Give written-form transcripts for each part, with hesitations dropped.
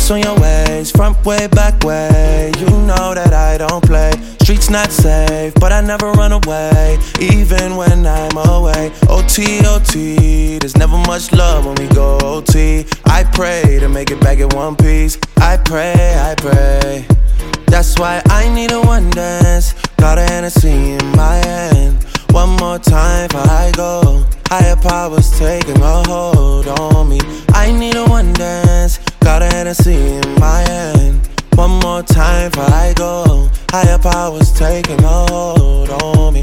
Rocks on your waist, front way, back way. You know that I don't play. Streets not safe, but I never run away, even when I'm away. OT, OT, there's never much love when we go OT. I pray to make it back in one piece. I pray, I pray. That's why I need a one dance. Got a Hennessy in my hand. One more time before I go. Higher powers taking a hold on me. I need a one dance. Got a Hennessy in my hand. One more time before I go. Higher powers taking a hold on me.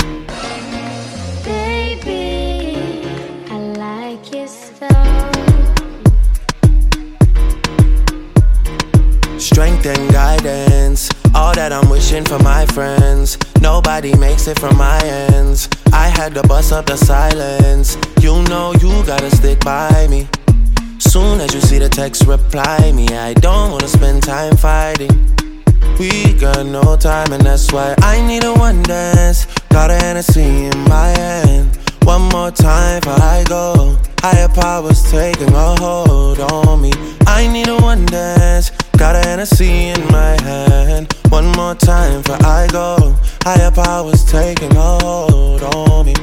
Baby, I like your so. Strength and guidance, all that I'm wishing for my friends. Nobody makes it from my ends. I had to bust up the silence. You know you gotta stick by me. Soon as you see the text, reply me. I don't wanna spend time fighting. We got no time and that's why I need a one dance. Got a Hennessy in my hand. One more time before I go. Higher powers taking a hold on me. I need a one dance. Got a Hennessy in my hand. One more time before I go. Higher powers taking a hold on me.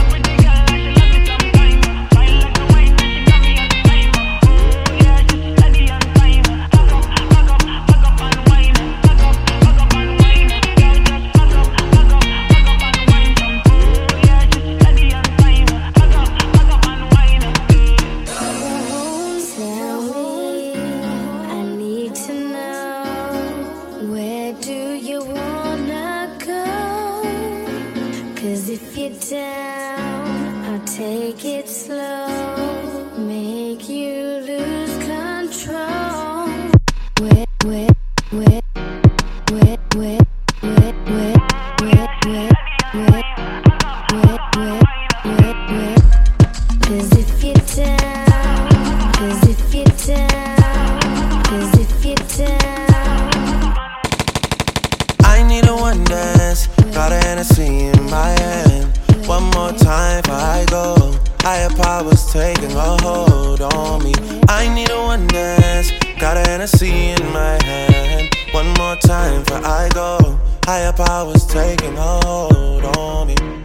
If you're down, I'll take it slow, make you lose control. Wet, wet, wet, wet, wet, wet, wet, wet, wet, wet, wet, wet, wet, wet. 'Cause if you're down, 'cause if you're down, 'cause if you're down. I need a one dance. Got a Hennessy in my hand. One more time before I go. Higher powers taking a hold on me. I need a one dance. Got a Hennessy in my hand. One more time before I go. Higher powers taking a hold on me.